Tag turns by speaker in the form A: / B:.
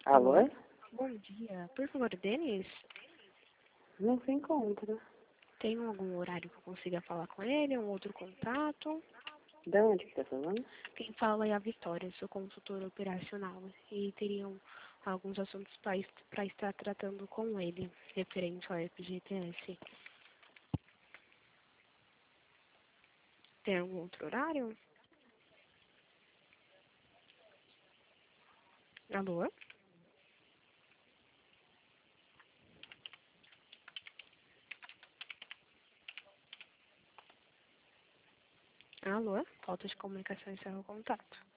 A: Alô?
B: Alô? Bom dia. Por favor, Denis,
A: Não se encontra.
B: tem algum horário que eu consiga falar com ele? Um outro contato?
A: De onde que tá falando?
B: Quem fala é a Vitória, sou consultora operacional e teriam alguns assuntos para estar tratando com ele, referente ao FGTS. Tem algum outro horário? Alô? Alô? Falta de comunicação, encerra o contato.